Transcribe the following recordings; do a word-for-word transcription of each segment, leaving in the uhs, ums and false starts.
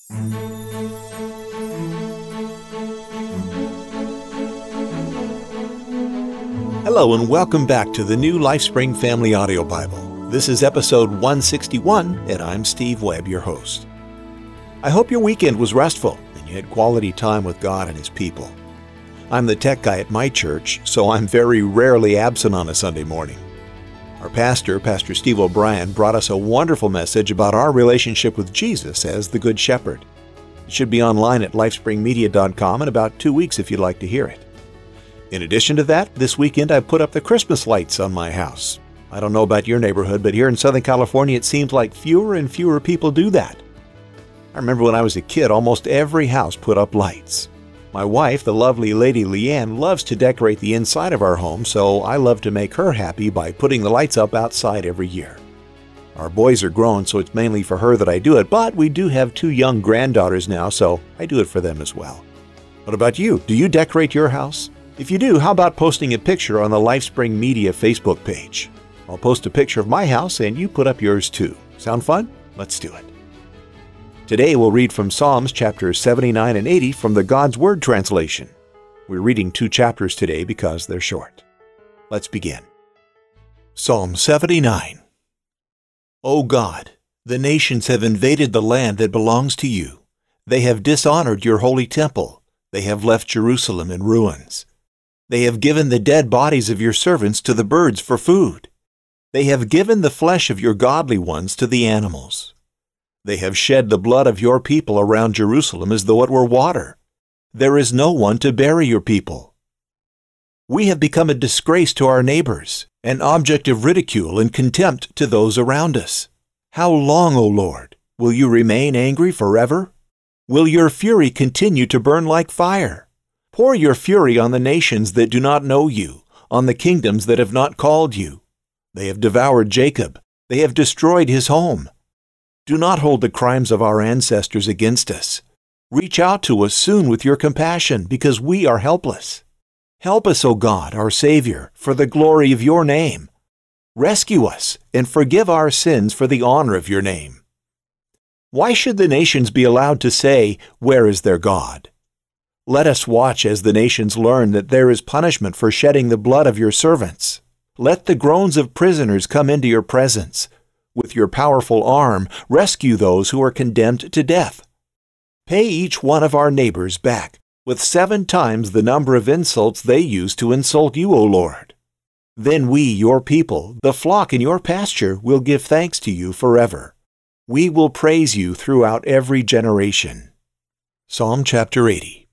Hello and welcome back to the new LifeSpring Family Audio Bible. This is episode one sixty-one, and I'm Steve Webb, your host. I hope your weekend was restful and you had quality time with God and His people. I'm the tech guy at my church, so I'm very rarely absent on a Sunday morning. Our pastor, Pastor Steve O'Brien, brought us a wonderful message about our relationship with Jesus as the Good Shepherd. It should be online at lifespring media dot com in about two weeks if you'd like to hear it. In addition to that, this weekend I put up the Christmas lights on my house. I don't know about your neighborhood, but here in Southern California it seems like fewer and fewer people do that. I remember when I was a kid, almost every house put up lights. My wife, the lovely Lady Leanne, loves to decorate the inside of our home, so I love to make her happy by putting the lights up outside every year. Our boys are grown, so it's mainly for her that I do it, but we do have two young granddaughters now, so I do it for them as well. What about you? Do you decorate your house? If you do, how about posting a picture on the LifeSpring Media Facebook page? I'll post a picture of my house and you put up yours too. Sound fun? Let's do it. Today we'll read from Psalms chapters seventy-nine and eighty from the God's Word translation. We're reading two chapters today because they're short. Let's begin. Psalm seventy-nine. O God, the nations have invaded the land that belongs to you. They have dishonored your holy temple. They have left Jerusalem in ruins. They have given the dead bodies of your servants to the birds for food. They have given the flesh of your godly ones to the animals. They have shed the blood of your people around Jerusalem as though it were water. There is no one to bury your people. We have become a disgrace to our neighbors, an object of ridicule and contempt to those around us. How long, O Lord, will you remain angry forever? Will your fury continue to burn like fire? Pour your fury on the nations that do not know you, on the kingdoms that have not called you. They have devoured Jacob. They have destroyed his home. Do not hold the crimes of our ancestors against us. Reach out to us soon with your compassion, because we are helpless. Help us, O God, our Savior, for the glory of your name. Rescue us and forgive our sins for the honor of your name. Why should the nations be allowed to say, "Where is their God?" Let us watch as the nations learn that there is punishment for shedding the blood of your servants. Let the groans of prisoners come into your presence. With your powerful arm, rescue those who are condemned to death. Pay each one of our neighbors back with seven times the number of insults they used to insult you, O Lord. Then we, your people, the flock in your pasture, will give thanks to you forever. We will praise you throughout every generation. Psalm chapter eighty.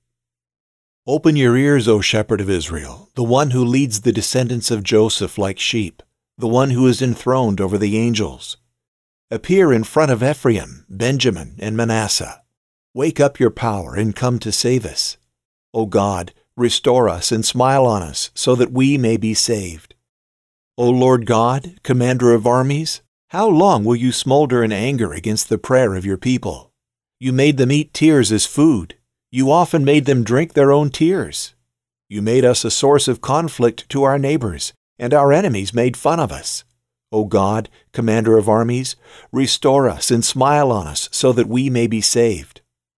Open your ears, O Shepherd of Israel, the one who leads the descendants of Joseph like sheep, the one who is enthroned over the angels. Appear in front of Ephraim, Benjamin, and Manasseh. Wake up your power and come to save us. O God, restore us and smile on us, so that we may be saved. O Lord God, Commander of armies, how long will you smolder in anger against the prayer of your people? You made them eat tears as food. You often made them drink their own tears. You made us a source of conflict to our neighbors, and our enemies made fun of us. O God, Commander of armies, restore us and smile on us so that we may be saved.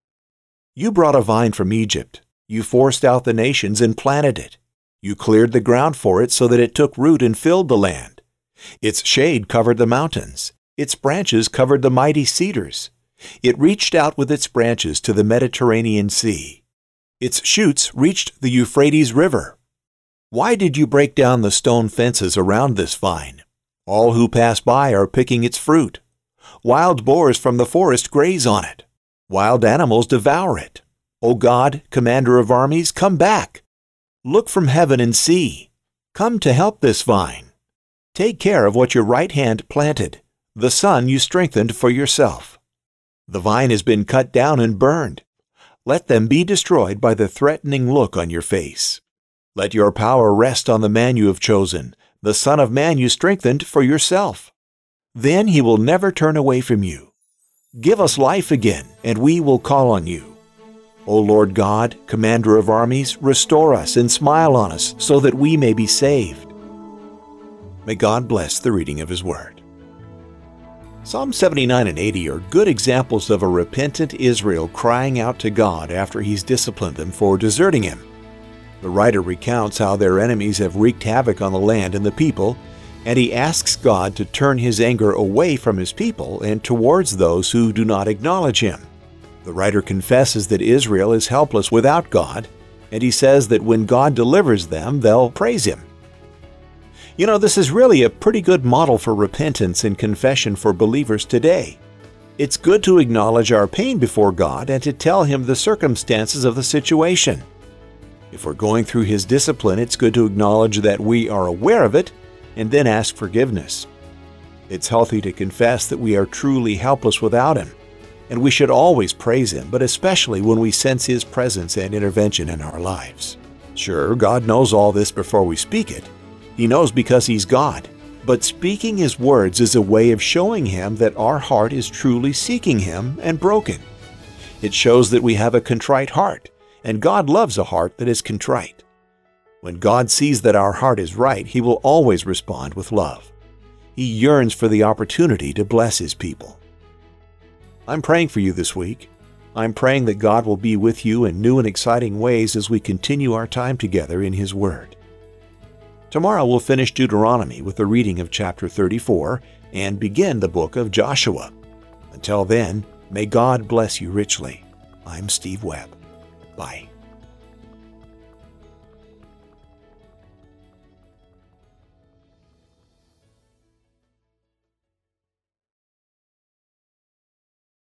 You brought a vine from Egypt. You forced out the nations and planted it. You cleared the ground for it so that it took root and filled the land. Its shade covered the mountains. Its branches covered the mighty cedars. It reached out with its branches to the Mediterranean Sea. Its shoots reached the Euphrates River. Why did you break down the stone fences around this vine? All who pass by are picking its fruit. Wild boars from the forest graze on it. Wild animals devour it. O God, Commander of armies, come back. Look from heaven and see. Come to help this vine. Take care of what your right hand planted, the son you strengthened for yourself. The vine has been cut down and burned. Let them be destroyed by the threatening look on your face. Let your power rest on the man you have chosen, the Son of Man you strengthened for yourself. Then he will never turn away from you. Give us life again, and we will call on you. O Lord God, Commander of armies, restore us and smile on us so that we may be saved. May God bless the reading of His Word. Psalm seventy-nine and eighty are good examples of a repentant Israel crying out to God after He's disciplined them for deserting Him. The writer recounts how their enemies have wreaked havoc on the land and the people, and he asks God to turn His anger away from His people and towards those who do not acknowledge Him. The writer confesses that Israel is helpless without God, and he says that when God delivers them, they'll praise Him. You know, this is really a pretty good model for repentance and confession for believers today. It's good to acknowledge our pain before God and to tell Him the circumstances of the situation. If we're going through His discipline, it's good to acknowledge that we are aware of it and then ask forgiveness. It's healthy to confess that we are truly helpless without Him, and we should always praise Him, but especially when we sense His presence and intervention in our lives. Sure, God knows all this before we speak it. He knows because He's God. But speaking His words is a way of showing Him that our heart is truly seeking Him and broken. It shows that we have a contrite heart, and God loves a heart that is contrite. When God sees that our heart is right, He will always respond with love. He yearns for the opportunity to bless His people. I'm praying for you this week. I'm praying that God will be with you in new and exciting ways as we continue our time together in His Word. Tomorrow we'll finish Deuteronomy with the reading of chapter thirty-four and begin the book of Joshua. Until then, may God bless you richly. I'm Steve Webb. Bye.